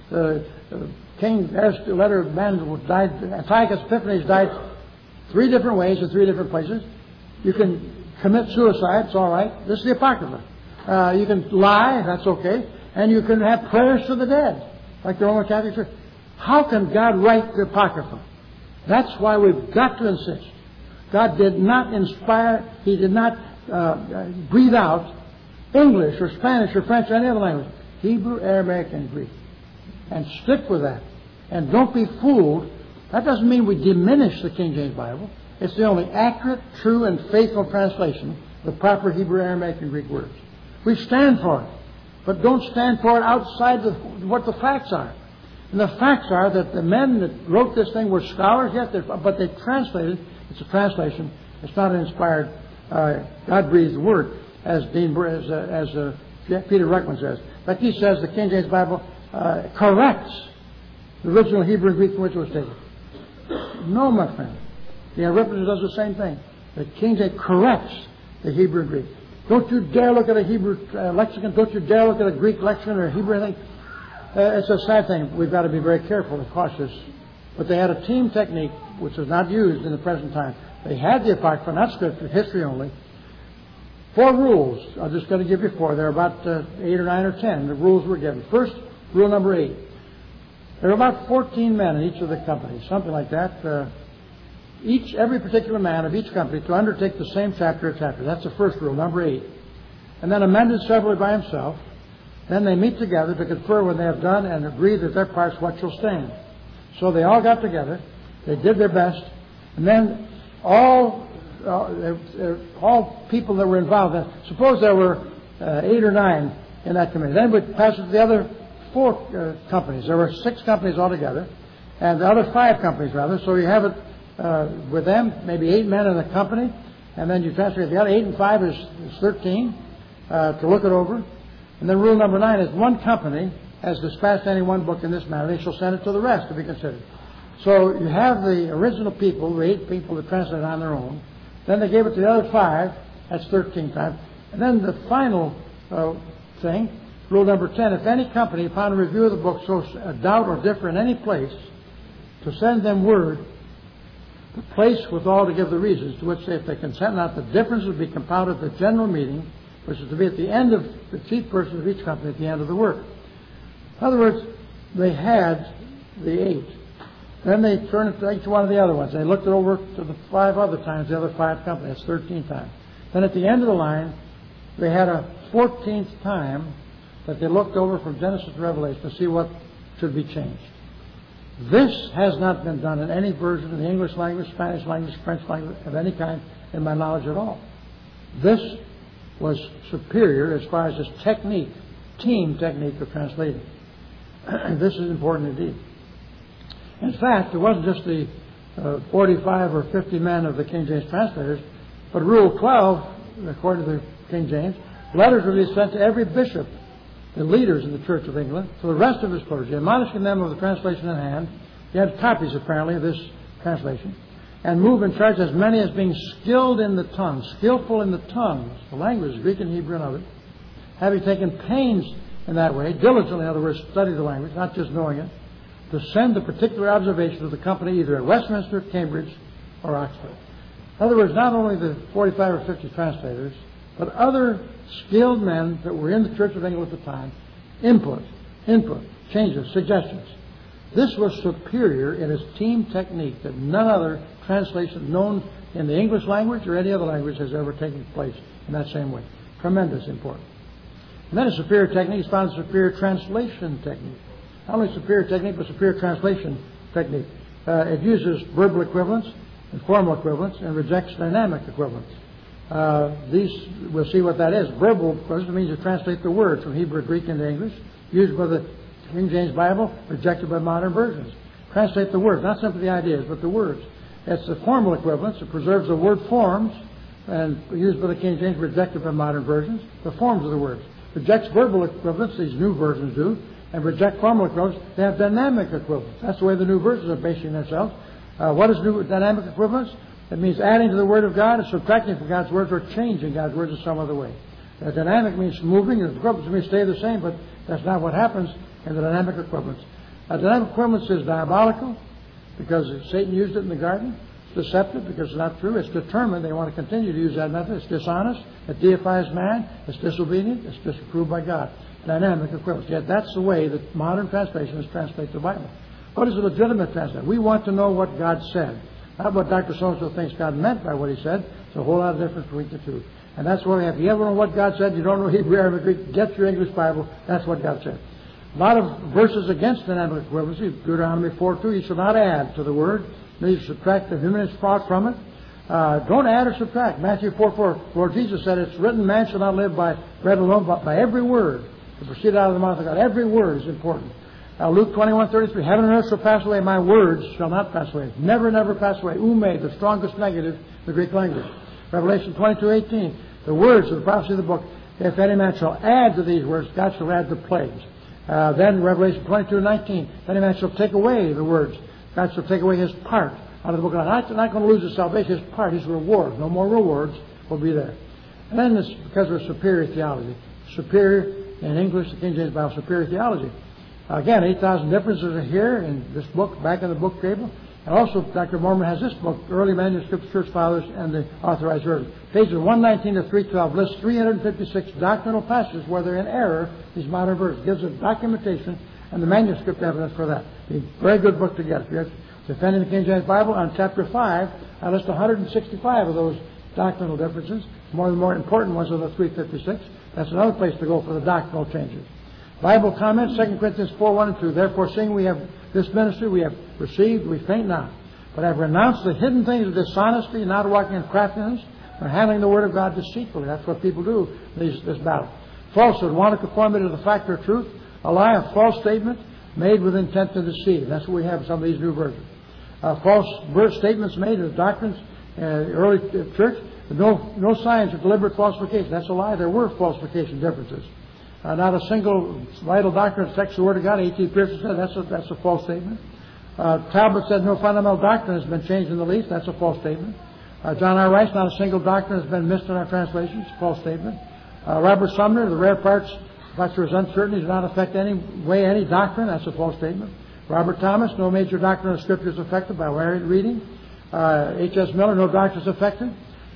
S1: King, there's a letter of man who died, Antiochus Epiphanes died 3 different ways in 3 different places. You can commit suicide, it's all right. This is the Apocrypha. You can lie, that's okay. And you can have prayers for the dead, like the Roman Catholic Church. How can God write the Apocrypha? That's why we've got to insist. God did not inspire, He did not breathe out English or Spanish or French or any other language. Hebrew, Aramaic, and Greek. And stick with that. And don't be fooled. That doesn't mean we diminish the King James Bible. It's the only accurate, true, and faithful translation of the proper Hebrew, Aramaic, and Greek words. We stand for it. But don't stand for it outside of what the facts are. And the facts are that the men that wrote this thing were scholars, yes, but they translated. It's a translation. It's not an inspired, God-breathed word, as Peter Ruckman says. But he says the King James Bible corrects the original Hebrew and Greek from which it was taken. No, my friend. The Ripplinger does the same thing. The King James corrects the Hebrew and Greek. Don't you dare look at a Hebrew lexicon. Don't you dare look at a Greek lexicon or a Hebrew thing. It's a sad thing. We've got to be very careful and cautious. But they had a team technique which is not used in the present time. They had the Apocrypha, not Scripture, history only. 4 rules. I'm just going to give you 4. There are about 8 or 9 or 10. The rules were given. First, rule number 8. There are about 14 men in each of the companies, something like that. Every particular man of each company to undertake the same chapter or chapter. That's the first rule, number 8. And then amended severally by himself. Then they meet together to confer when they have done and agree that their part's what shall stand. So they all got together. They did their best. And then all people that were involved, suppose there were 8 or 9 in that committee. Then we pass it to the other 4 companies. There were 6 companies altogether. And the other 5 companies, rather. So you have it with them, maybe 8 men in the company. And then you transfer it. The other 8 and 5 is 13 to look it over. And then rule number 9 is one company has dispatched any one book in this manner, they shall send it to the rest to be considered. So you have the original people, the 8 people that translated on their own. Then they gave it to the other 5, that's 13 times. And then the final thing, rule number 10, if any company, upon a review of the book, shows a doubt or differ in any place, to send them word, the place withal to give the reasons, to which if they consent not, the difference would be compounded at the general meeting, which is to be at the end of the chief person of each company at the end of the work. In other words, they had the 8. Then they turned it to each one of the other ones. They looked it over to the 5 other times, the other 5 companies. That's 13 times. Then at the end of the line, they had a 14th time that they looked over from Genesis to Revelation to see what should be changed. This has not been done in any version of the English language, Spanish language, French language, of any kind in my knowledge at all. This was superior as far as its technique, team technique of translating. This is important indeed. In fact, it wasn't just the 45 or 50 men of the King James translators, but Rule 12, according to the King James, letters were to be sent to every bishop, the leaders in the Church of England, to the rest of his clergy, admonishing them of the translation in hand. He had copies, apparently, of this translation, and move in charge as many as being skilled in the tongue, skillful in the tongues, the language, Greek and Hebrew and of it, having taken pains in that way, diligently, in other words, study the language, not just knowing it, to send the particular observation of the company either at Westminster, Cambridge, or Oxford. In other words, not only the 45 or 50 translators, but other skilled men that were in the Church of England at the time, input, changes, suggestions. This was superior in its team technique that none other translation known in the English language or any other language has ever taken place in that same way. Tremendous importance. And then a superior technique is found in superior translation technique. Not only superior technique, but superior translation technique. It uses verbal equivalents and formal equivalents and rejects dynamic equivalents. We'll see what that is. Verbal equivalents means you translate the words from Hebrew, Greek into English, used by the King James Bible, rejected by modern versions. Translate the words, not simply the ideas, but the words. It's the formal equivalents. It preserves the word forms, and used by the King James, rejected by modern versions, the forms of the words. Rejects verbal equivalents, these new versions do, and reject formal equivalents. They have dynamic equivalents. That's the way the new versions are basing themselves. What is new dynamic equivalence? It means adding to the Word of God or subtracting from God's words or changing God's words in some other way. Dynamic means moving, and equivalents may stay the same, but that's not what happens in the dynamic equivalence. Dynamic equivalence is diabolical because Satan used it in the garden. It's deceptive because it's not true. It's determined. They want to continue to use that method. It's dishonest. It deifies man. It's disobedient. It's disapproved by God. Dynamic equivalence. Yet that's the way that modern translations translate the Bible. What is a legitimate translation? We want to know what God said. Not what Dr. So-and-so thinks God meant by what he said. There's a whole lot of difference between the two. And that's what we have. If you ever know what God said, you don't know Hebrew, Arabic, Greek, get your English Bible. That's what God said. A lot of verses against dynamic equivalency. Deuteronomy 4:2, you shall not add to the word, nor you subtract the humanist thought from it. Don't add or subtract. Matthew 4:4, Lord Jesus said, it's written, man shall not live by bread alone, but by every word that proceeded out of the mouth of God. Every word is important. Luke 21:33, heaven and earth shall pass away, my words shall not pass away. Never, never pass away. Ume, the strongest negative, the Greek language. Revelation 22:18, the words of the prophecy of the book, if any man shall add to these words, God shall add the plagues. Then Revelation 22:19, if any man shall take away the words, God shall take away his part out of the book of God. Not going to lose his salvation, his part, his reward. No more rewards will be there. And then this, because of superior theology. Superior, in English, the King James Bible, superior theology. Again, 8,000 differences are here in this book, back in the book table. And also, Dr. Mormon has this book, Early Manuscripts, Church Fathers, and the Authorized Version. Pages 119 to 312 lists 356 doctrinal passages where they're in error, these modern versions. Gives a documentation and the manuscript evidence for that. A very good book to get. If you're defending the King James Bible, on chapter 5, I list 165 of those doctrinal differences. One of the more important ones are the 356. That's another place to go for the doctrinal changes. Bible comments, 2 Corinthians 4:1 and 2. Therefore, seeing we have this ministry, we have received, we faint not, but have renounced the hidden things of dishonesty, not walking in craftiness, or handling the word of God deceitfully. That's what people do in this battle. Falsehood, want to conform it to the fact or truth. A lie, a false statement made with intent to deceive. That's what we have in some of these new versions. False statements made in the doctrines in the early church. No signs of deliberate falsification. That's a lie. There were falsification differences. Not a single vital doctrine affects the Word of God. A.T. Pearson said that's a false statement. Talbot said no fundamental doctrine has been changed in the least. That's a false statement. John R. Rice, not a single doctrine has been missed in our translations. False statement. Robert Sumner, the rare parts about your uncertainty do not affect any doctrine. That's a false statement. Robert Thomas, no major doctrine of Scripture is affected by varied reading. H.S. Miller, no doctrine is affected.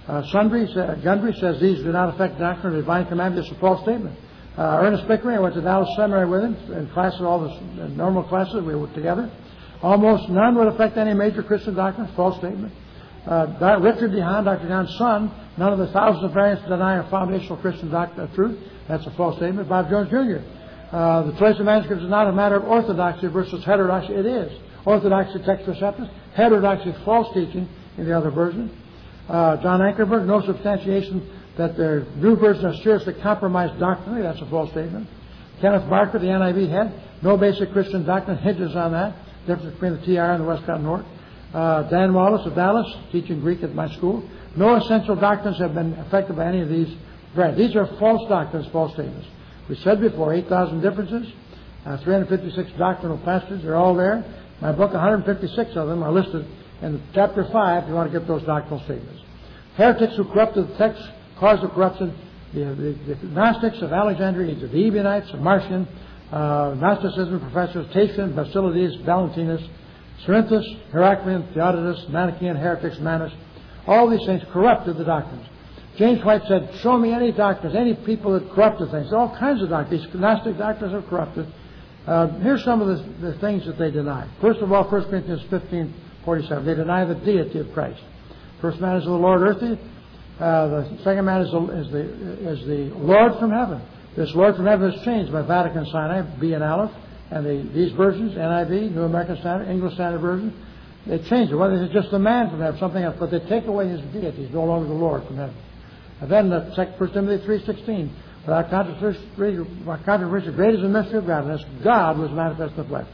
S1: Gundry says these do not affect doctrine of divine commandment. It's a false statement. Ernest Pickering, I went to Dallas Seminary with him in classes, all the normal classes we were together. Almost none would affect any major Christian doctrine. False statement. Richard DeHaan, Dr. John's son, none of the thousands of variants deny a foundational Christian doctrine of truth. That's a false statement. Bob Jones Jr. The choice of manuscripts is not a matter of orthodoxy versus heterodoxy. It is. Orthodoxy, text receptors. Heterodoxy, false teaching in the other version. John Ankerberg, no substantiation that their new version are seriously compromised doctrinally. That's a false statement. Kenneth Barker, the NIV head, no basic Christian doctrine hinges on that. Difference between the TR and the Westcott North. Dan Wallace of Dallas, teaching Greek at my school. No essential doctrines have been affected by any of these brands. These are false doctrines, false statements. We said before, 8,000 differences, 356 doctrinal passages. They're all there. My book, 156 of them are listed in chapter 5 if you want to get those doctrinal statements. Heretics who corrupted the text, cause of corruption, the Gnostics of Alexandria, Egypt, the Ebionites of Marcion, Gnosticism professors, Tatian, Basilides, Valentinus, Cerinthus, Heraclian, Theodotus, Manichaean, heretics, Manus. All these things corrupted the doctrines. James White said, show me any doctrines, any people that corrupted things. All kinds of doctrines. These Gnostic doctrines are corrupted. Here's some of the things that they deny. First of all, 1 Corinthians 15:47. They deny the deity of Christ. First man is the Lord earthly. The second man is the Lord from heaven. This Lord from heaven is changed by Vatican Sinai, B and Aleph, and these versions, NIV, New American Standard, English Standard Version, they change it. Whether it's just the man from heaven, something else, but they take away his deity. He's no longer the Lord from heaven. And then 1 Timothy 3:16, without controversy, great is the mystery of godliness. God was manifest in the flesh.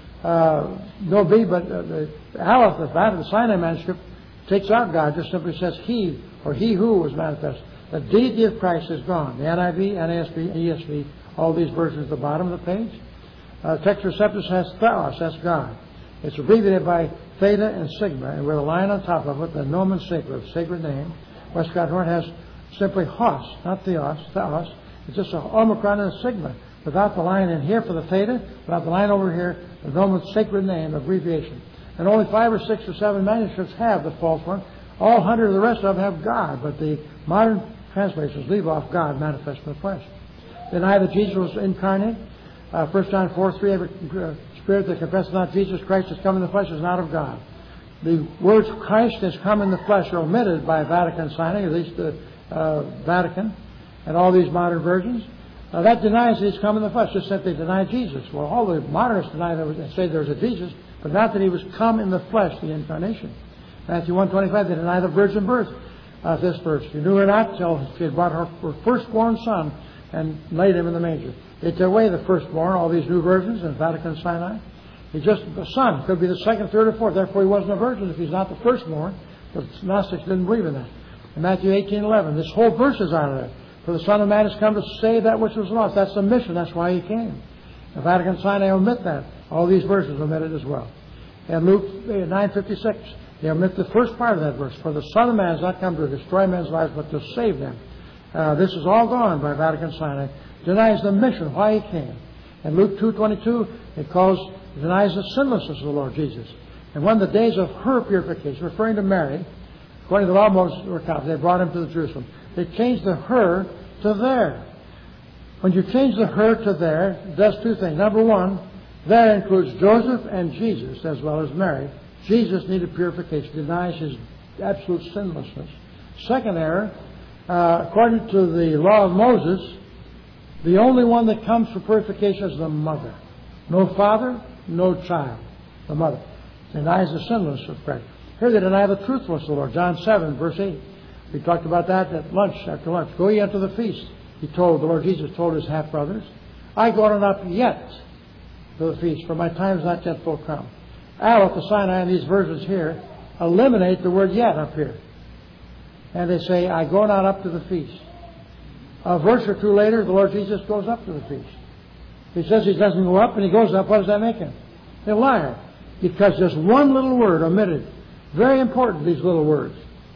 S1: No B, but the Aleph, the Sinai manuscript, takes out God, just simply says he, or he who was manifest. The deity of Christ is gone. The NIV, NASB, ESV, all these versions at the bottom of the page. Text Receptus has Theos, that's God. It's abbreviated by Theta and Sigma, and with a line on top of it, the nomen sacred, sacred name. Westcott Hort has simply Hos, not Theos, Theos. It's just an Omicron and a Sigma. Without the line in here for the Theta, without the line over here, the nomen sacred name, abbreviation. And only 5 or 6 or 7 manuscripts have the false one. All 100 of the rest of them have God, but the modern translations leave off God manifest in the flesh. Deny that Jesus was incarnate. 1 John 4:3, every spirit that confesses not Jesus Christ has come in the flesh is not of God. The words Christ has come in the flesh are omitted by Vatican Sinai, at least the Vatican, and all these modern versions. That denies that he's come in the flesh, just simply deny Jesus. Well, all the modernists deny that they say there's a Jesus, but not that he was come in the flesh, the incarnation. Matthew 1:25, they deny the virgin birth of this verse. You knew her not till she had brought her firstborn son and laid him in the manger. They took away the firstborn, all these new versions in Vatican Sinai. He's just a son. Could be the second, third, or fourth. Therefore, he wasn't a virgin if he's not the firstborn. The Gnostics didn't believe in that. In Matthew 18:11, this whole verse is out of there. For the Son of Man has come to save that which was lost. That's the mission. That's why he came. The Vatican Sinai omit that. All these verses omit it as well. And Luke 9:56, they omit the first part of that verse. For the Son of Man has not come to destroy men's lives, but to save them. This is all gone by Vatican Sinai. Denies the mission, why he came. In Luke 2:22, it denies the sinlessness of the Lord Jesus. And when the days of her purification, referring to Mary, according to the law of Moses, were come, they brought him to Jerusalem. They changed the her to there. When you change the her to there, it does two things. Number one, there includes Joseph and Jesus as well as Mary. Jesus needed purification, denies his absolute sinlessness. Second error, according to the law of Moses, the only one that comes for purification is the mother. No father, no child. The mother denies the sinlessness of Christ. Here they deny the truthfulness of the Lord. John 7, verse 8. We talked about that at lunch, after lunch. Go ye unto the feast. The Lord Jesus told his half-brothers, I go not yet to the feast, for my time is not yet full come. Aleph, the Sinai, and these verses here eliminate the word yet up here. And they say, I go not up to the feast. A verse or two later, the Lord Jesus goes up to the feast. He says he doesn't go up and he goes up. What does that make him? A liar. Because there's one little word omitted. Very important, these little words.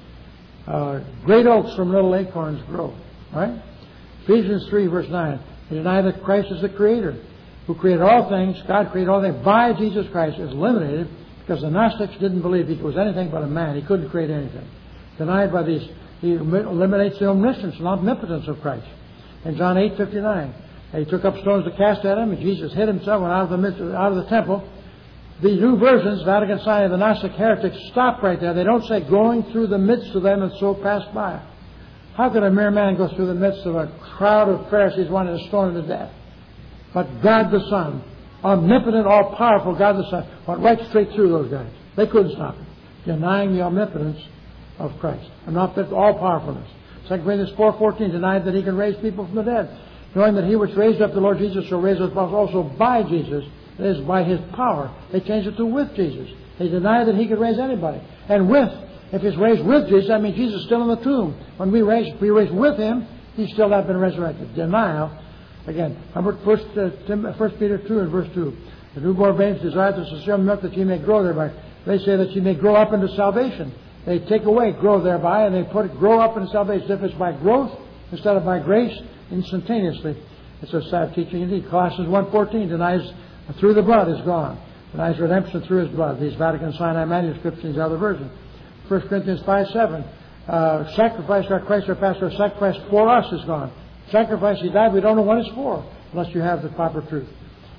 S1: Great oaks from little acorns grow. Right? Ephesians 3, verse 9. They deny that Christ is the Creator, who created all things. God created all things by Jesus Christ. Is eliminated because the Gnostics didn't believe he was anything but a man. He couldn't create anything. Denied by these. He eliminates the omniscience and omnipotence of Christ. In John 8:59, he took up stones to cast at him, and Jesus hid himself and out of the temple. The new versions, Vatican Sinai, the Gnostic heretics, stop right there. They don't say going through the midst of them and so pass by. How could a mere man go through the midst of a crowd of Pharisees wanting to stone him to death? But God the Son, omnipotent, all-powerful God the Son, went right straight through those guys. They couldn't stop him, denying the omnipotence of Christ. All-powerfulness. 2 Corinthians 4:14 denied that he can raise people from the dead, knowing that he which raised up the Lord Jesus shall raise us also by Jesus. That is, by his power. They changed it to with Jesus. They deny that he could raise anybody. And with, if he's raised with Jesus, that means Jesus is still in the tomb. When we raise with him, he's still not been resurrected. Denial. Again, remember 1 Peter 2 and verse 2. The newborn babes desire the sincere milk that ye may grow thereby. They say that ye may grow up into salvation. They take away grow thereby, and they put it grow up into salvation. If it's by growth instead of by grace, instantaneously. It's a sad teaching indeed. Colossians 1:14 denies through the blood is gone. Denies redemption through his blood. These Vatican Sinai manuscripts in the other version. 1 Corinthians 5:7. Sacrifice our Christ our pastor, sacrifice for us is gone. Sacrifice he died, we don't know what it's for unless you have the proper truth.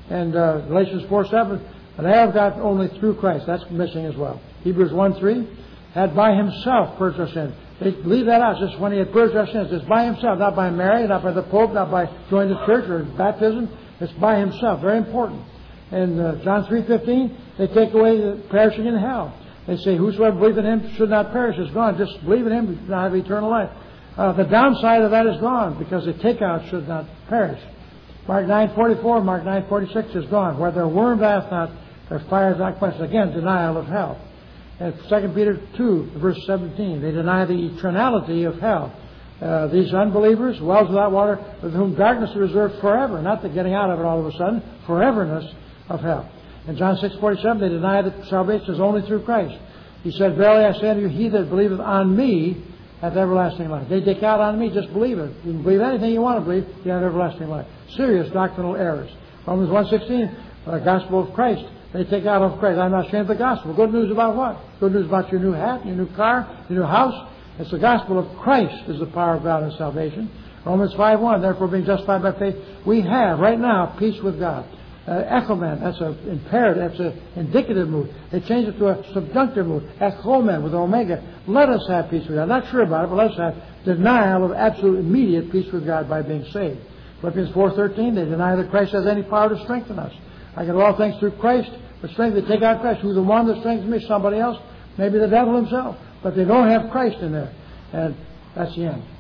S1: And Galatians 4:7, but I have got only through Christ. That's missing as well. Hebrews 1:3, had by himself purged our sins. They leave that out. Just when he had purged our sins, it's by himself, not by Mary, not by the Pope, not by joining the church or baptism. It's by himself. Very important. And John 3:15, they take away the perishing in hell. They say, whosoever believes in him should not perish. It's gone. Just believe in him, you have eternal life. The downside of that is gone because the takeout should not perish. Mark 9:44, Mark 9:46 is gone. Where their worm dieth not, their fire is not quenched. Again, denial of hell. And 2 Peter 2, verse 17, they deny the eternality of hell. These unbelievers, wells without water, with whom darkness is reserved forever, not the getting out of it all of a sudden, foreverness of hell. In John 6:47, they deny that salvation is only through Christ. He said, verily I say unto you, he that believeth on me hath everlasting life. They take out on me, just believe it. You can believe anything you want to believe, you have everlasting life. Serious doctrinal errors. Romans 1:16, the gospel of Christ. They take out of Christ. I'm not ashamed of the gospel. Good news about what? Good news about your new hat, your new car, your new house. It's the gospel of Christ is the power of God in salvation. Romans 5:1, therefore being justified by faith, we have right now peace with God. Echomen, that's an imperative, that's an indicative mood. They change it to a subjunctive mood. Echomen with omega. Let us have peace with God. I'm not sure about it, but let us have denial of absolute immediate peace with God by being saved. Philippians 4:13, they deny that Christ has any power to strengthen us. I can do all things through Christ, but strength, they take out Christ. Who's the one that strengthens me? Somebody else. Maybe the devil himself. But they don't have Christ in there. And that's the end.